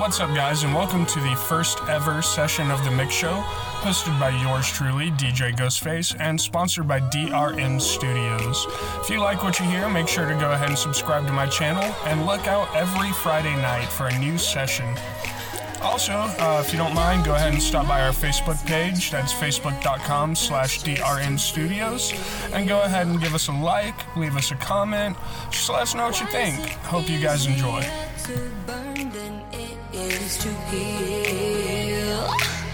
What's up, guys, and welcome to the first ever session of The Mix Show, hosted by yours truly, DJ Ghostface, and sponsored by DRN Studios. If you like what you hear, make sure to go ahead and subscribe to my channel, and look out every Friday night for a new session. Also, if you don't mind, go ahead and stop by our Facebook page. That's facebook.com/DRN Studios. And go ahead and give us a like, leave us a comment. Just let us know what you think. Hope you guys enjoy. To heal.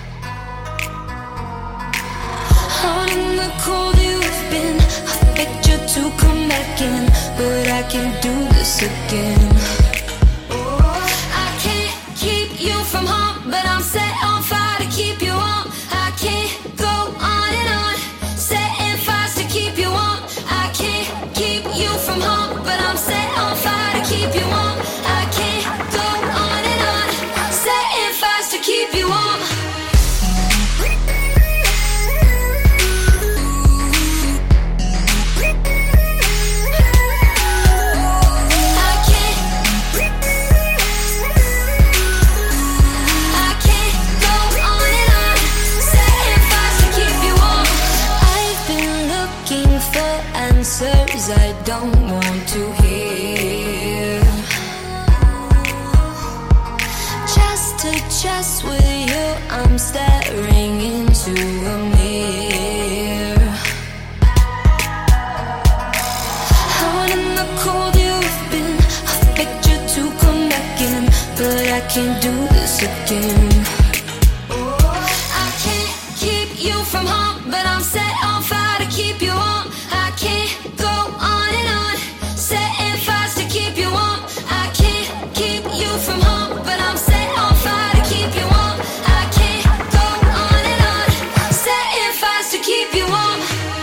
Out in the cold you've been, I begged you to come back in, but I can't do this again. I can't keep you from home, but I'm set on fire to keep you warm. I can't go on and on, setting fires to keep you warm. I can't keep you from home, but I'm set on fire to keep you warm. I can't go on and on, setting fires to keep you warm. Answers I don't want to hear. Chest to chest with you, I'm staring into a mirror. Out in the cold you've been, I begged you to come back in, but I can't do this again. I can't keep you from home, but I'm set on fire to keep you warm. I can't go on and on, setting fires to keep you warm. I can't keep you from home, but I'm set on fire to keep you warm. I can't go on and on, setting fires to keep you warm.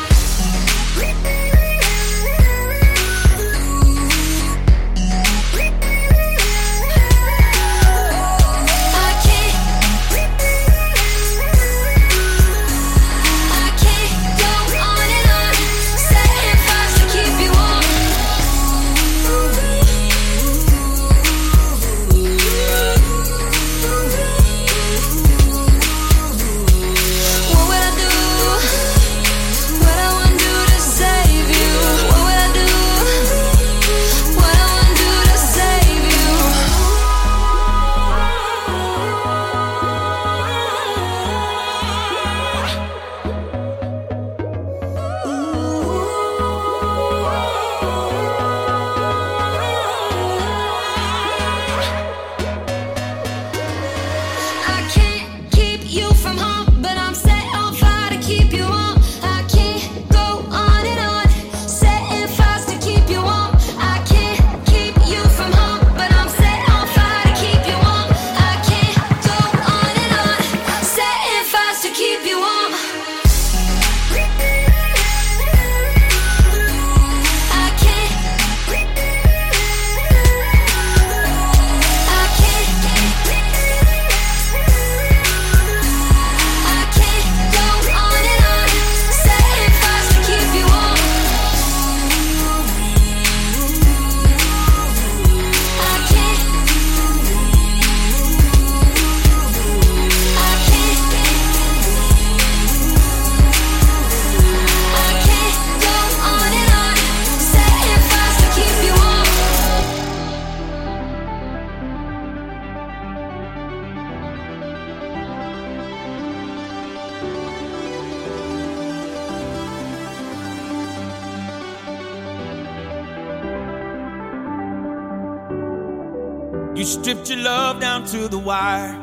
You stripped your love down to the wire.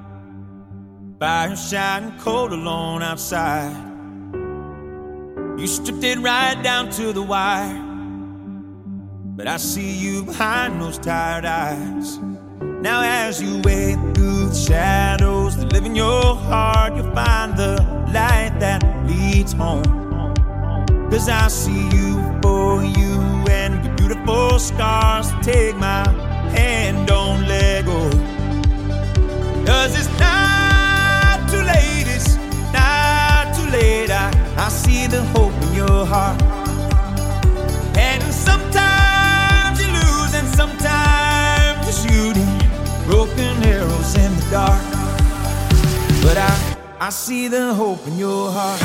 Fire shining cold alone outside. You stripped it right down to the wire. But I see you behind those tired eyes. Now as you wade through the shadows that live in your heart, you'll find the light that leads home. 'Cause I see you for you and your beautiful scars. Take my hand, don't let go. 'Cause it's not too late, it's not too late. I see the hope in your heart. And sometimes you lose and sometimes you're shooting broken arrows I see the hope in your heart.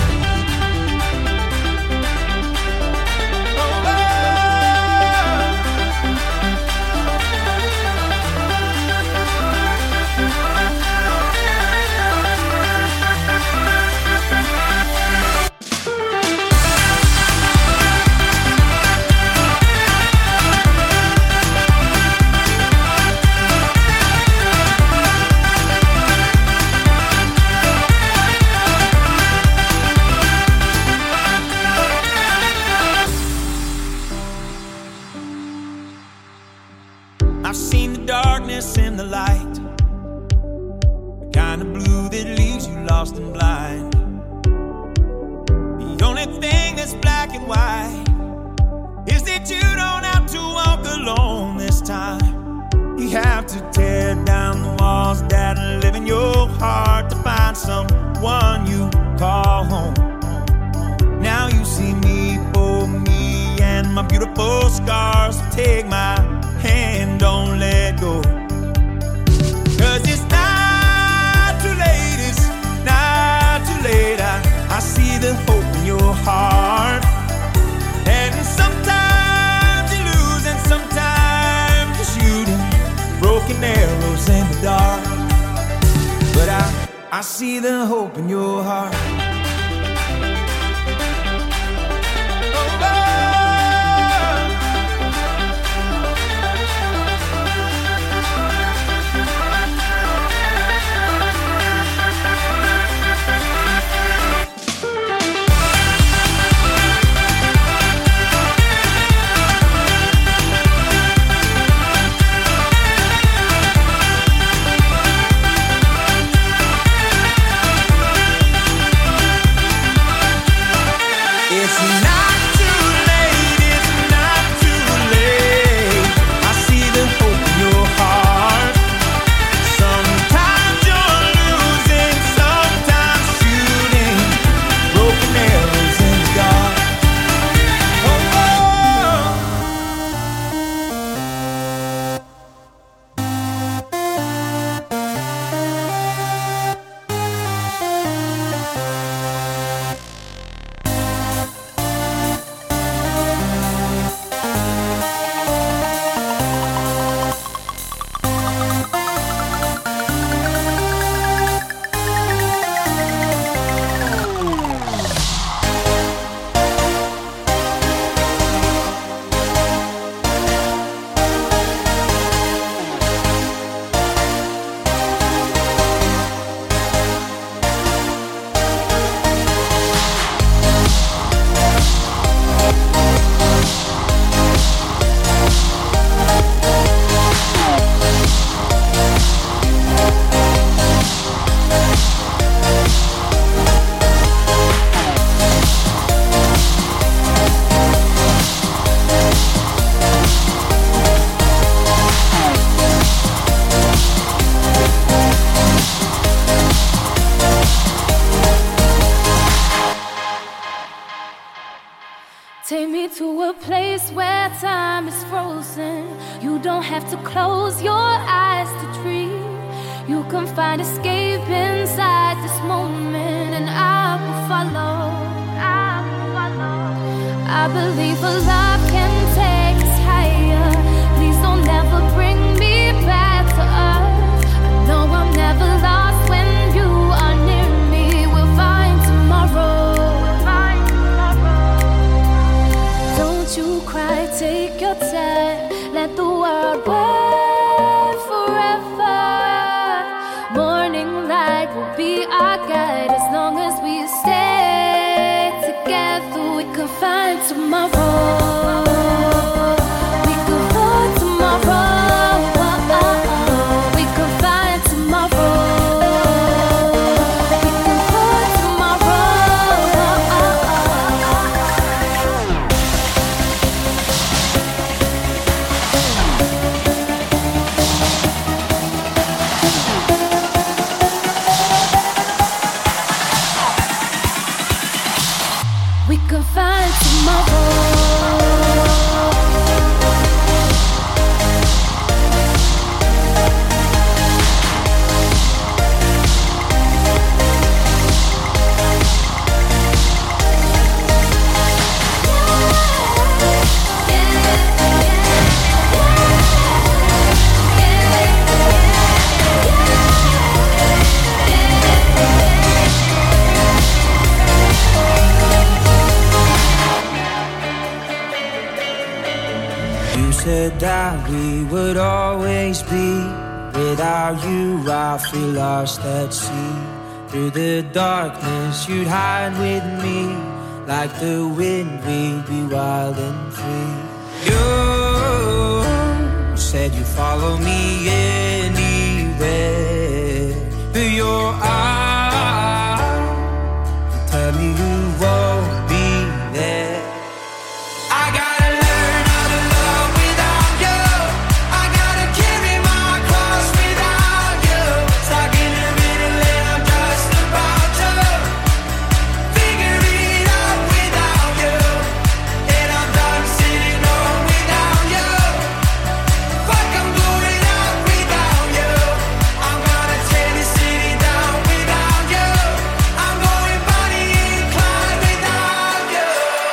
I've seen the darkness and the light, the kind of blue that leaves you lost and blind. The only thing that's black and white is that you don't have to walk alone this time. You have to tear down the walls that live in your heart to find someone you call home. Now you see me for me and my beautiful scars. Take my hand, don't let go. 'Cause it's not too late, it's not too late. I see the hope in your heart. And sometimes you lose and sometimes you're shooting broken arrows in the dark. But I see the hope in your heart. Take me to a place where time is frozen. You don't have to close your eyes to dream. You can find escape inside this moment, and I will follow. I will follow. I believe a love can take us higher. Please don't ever bring me back to earth. I know I'm never lost when you are near me. We'll find tomorrow. You cry, take your time, let the world wait forever. Morning light will be our guide. As long as we stay together, we can find tomorrow. said that we would always be. Without you I feel lost at sea. Through the darkness you'd hide with me. Like the wind we'd be wild and free. You said you'd follow me anywhere. Through your eyes you tell me you won't be there. I gotta learn how to love without you. I gotta carry my cross without you. Stuck in the middle and I'm just about to figure it out without you. And I'm done sitting home without you. Fuck, I'm going out without you. I'm gonna tear this city down without you. I'm going Bonnie and Clyde without you.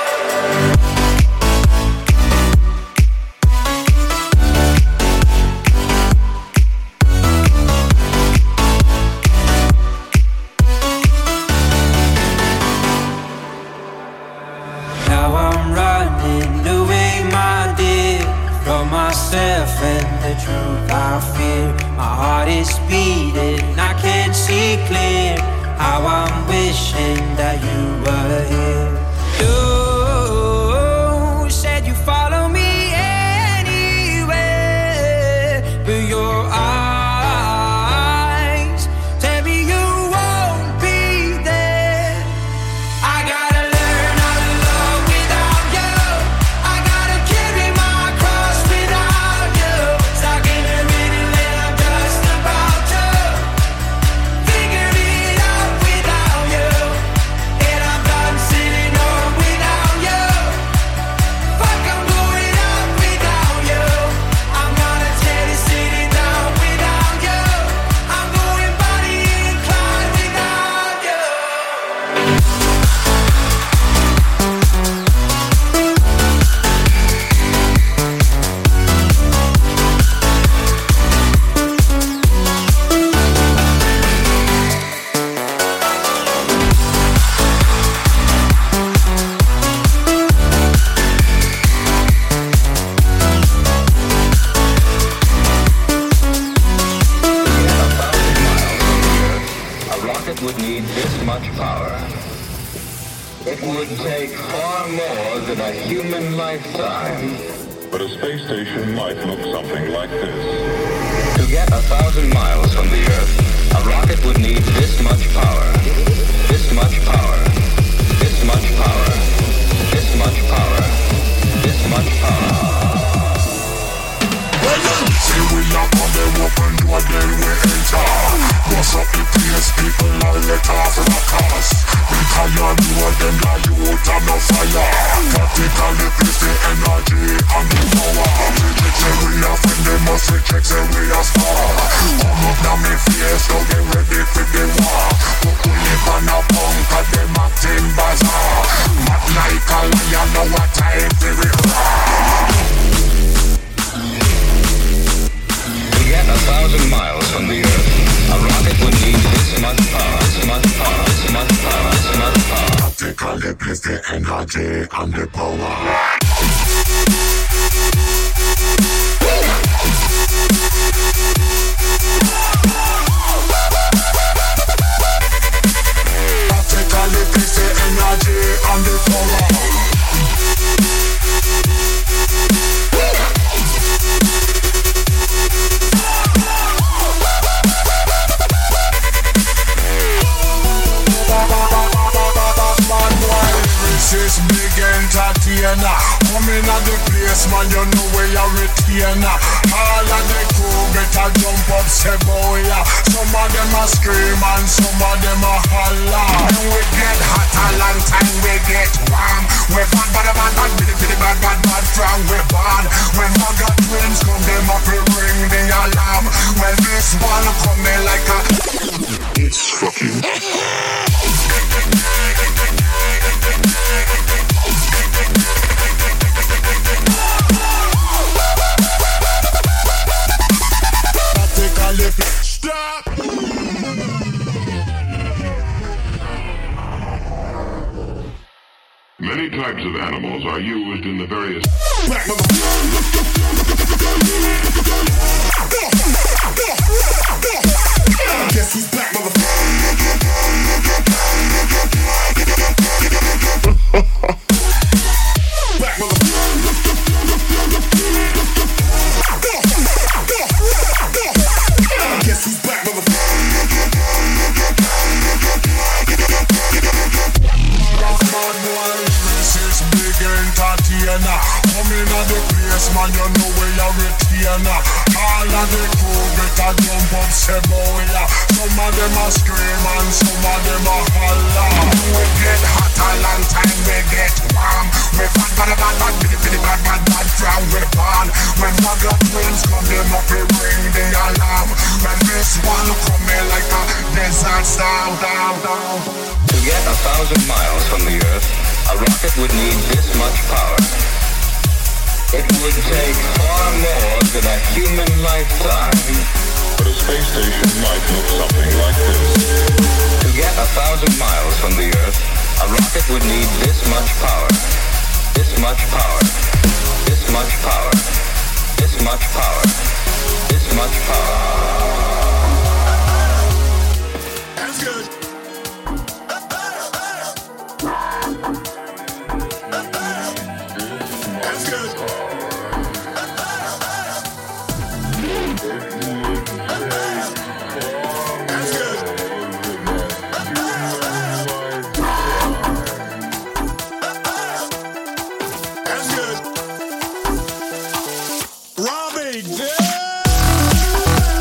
Now I'm running away, my dear, from myself and the truth I fear. My heart is beating, I can't see clear. How I'm wishing that you were here. You said you follow me anywhere, but your eyes tell me you won't be there. I gotta learn how to love without you. I gotta carry my cross without you. Stuck in the middle and I'm just about to figure it out without you. And I'm done sitting home without you. Fuck, I'm going out without you. I'm gonna tear this city down without you. I'm going Bonnie and Clyde without you. A rocket would need this much power. It would take far more than a human lifetime. But a space station might look something like this. To get 1,000 miles from the Earth, a rocket would need this much power. This much power. This much power. This much power. This much power. See we lock on them open door, then we enter. Bust up the place, people all let off the cars. Because you know them like you out of no fire. Practically place the energy and the power. Say we are friend, they must reject, say we are star. Come up now me face, so get ready for the war. But we live on a punk, cause them acting bazaar. Mad like a lion, know what time for it roar. To get 1,000 miles from the Earth, a rocket would need this much power. This much power. This much power. This much power. Practically place the energy and the power. Practically place the energy and the power. This big entertainer coming at the place, man, you know where you're retainer. All of the crew better jump up, say boy, yeah. Some of them a scream and some of them a holler. When we get hot a long time, we get warm. We're bad, bad, bad, bad, bitty, bad, bad, bad, from we're bad. When I got twins come, them up to ring the alarm. When this one come in like a it's fucking stop. Many types of animals are used in the various... Guess who's back, Guess who's back, entertainer. Coming at the place, man, you know where you're retainer. All of the crew get a jump up, say bow, yeah. Some of them a scream and some of them a holler. We get hot a long time, we get warm. We bad, bad from we born. When mother twins come, them up, we ring the alarm. When this one come in like a desert storm, down. To get 1,000 miles from the Earth, a rocket would need this much power. It would take far more than a human lifetime. But a space station might look something like this. To get 1,000 miles from the Earth, a rocket would need this much power. This much power. This much power. This much power. This much power. That's good. That's good. That's good. That's good. Robbie,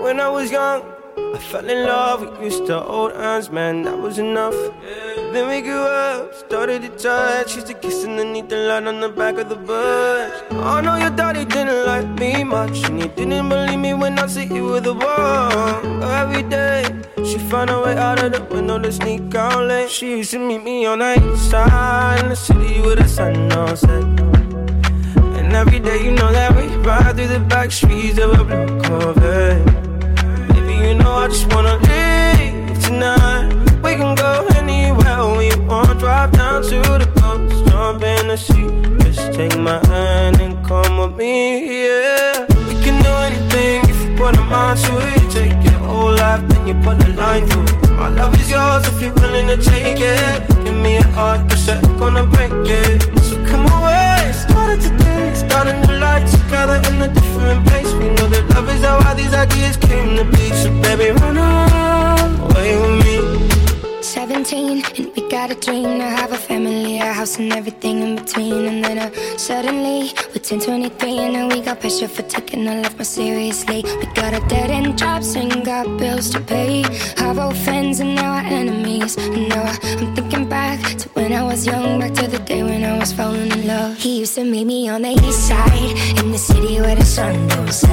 when I was young, I fell in love, we used to hold hands, man, that was enough. Then we grew up, started to touch, used to kiss underneath the light on the back of the bus. I know your daddy didn't like me much, and he didn't believe me when I said you were the one. Every day, she found a way out of the window to sneak out late. She used to meet me on the east side in the city with the sun on set. And every day, you know that we ride through the back streets of a blue Corvette. You know I just wanna leave tonight. We can go anywhere we want. Drive down to the coast, jump in the sea. Just take my hand and come with me, yeah. We can do anything if you put a mind to it. Take your whole life, then you put a line through it. My love is yours if you're willing to take it. Give me a heart, cause I'm gonna break it. So come away, started today, start a new life together in a different place. We know that love is how all these ideas came to be. So baby, run away with me. 17, and we got a dream to have a family, a house and everything in between. And then suddenly, we're 10, 23, and now we got pressure for taking our life more seriously. We got a dead-end jobs and got bills to pay. Our old friends and now our enemies. And now I'm thinking back to when I was young, back to the day when I was falling in love. He used to meet me on the east side, in the city where the sun don't set.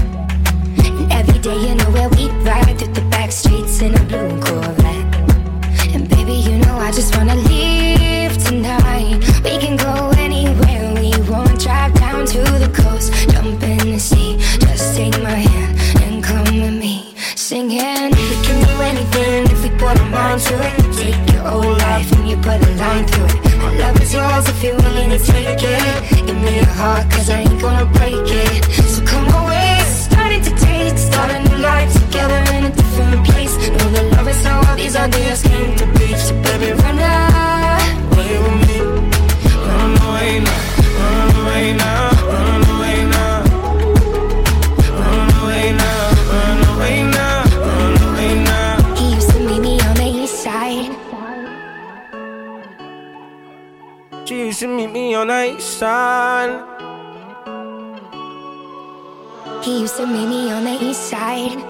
And every day, you know where we'd ride through the back streets in a blue Corvette. And baby, you know I just wanna leave tonight. We can go anywhere we want. Drive down to the coast, jump in the sea. Just take my hand and come with me, singing. We can do anything if we put our mind to it. Take your whole life and you put a line through it. My love is yours if you're willing to take it. Give me your heart, cause I ain't gonna break it. So come away, starting to taste, start a new life together in a different place. Know that love is how all these ideas came to be. So baby, run away with me. Run away now, run away now, run away now. Run away now, run away now, run away now. He used to meet me on the east side. She used to meet me on the east side. He used to meet me on the east side.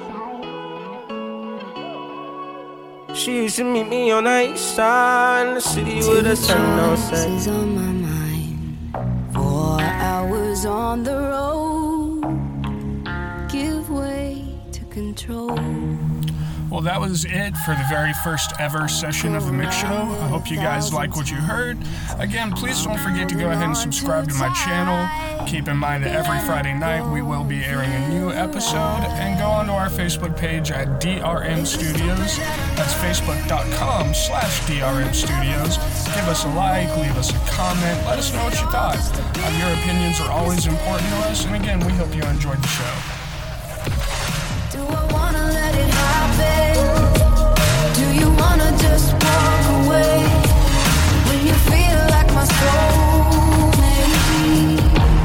She used to meet me on the east side in the city with the sun on set. Is on my mind. 4 hours on the road. Give way to control. Well, that was it for the very first ever session of the Mix Show. I hope you guys like what you heard. Again, please don't forget to go ahead and subscribe to my channel. Keep in mind that every Friday night we will be airing a new episode. And go onto our Facebook page at DRM Studios. That's facebook.com/DRM Studios. Give us a like, leave us a comment, let us know what you thought. Your opinions are always important to us. And again, we hope you enjoyed the show. Do I wanna let it happen? Do you wanna just walk away when you feel like my soul maybe?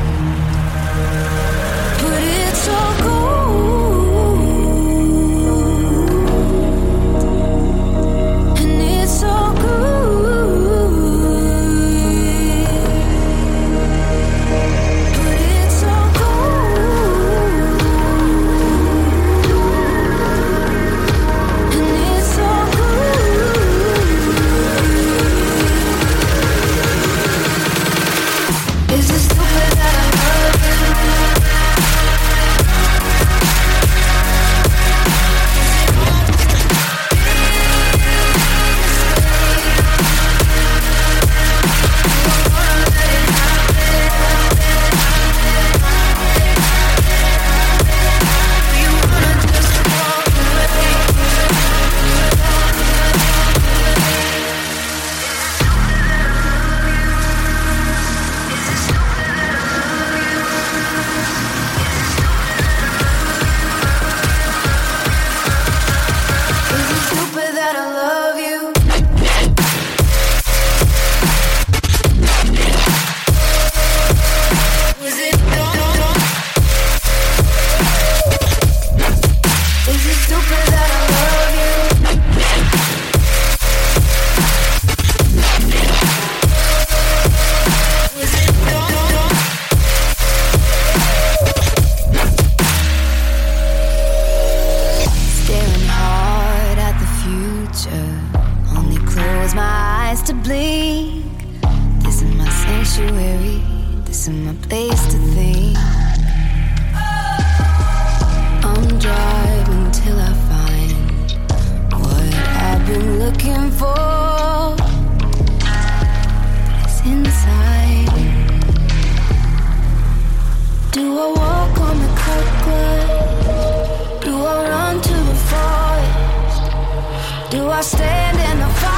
But it's all good, and it's all good. But it's all good. walk on the cold? Do I run to the forest? Do I stand in the fire?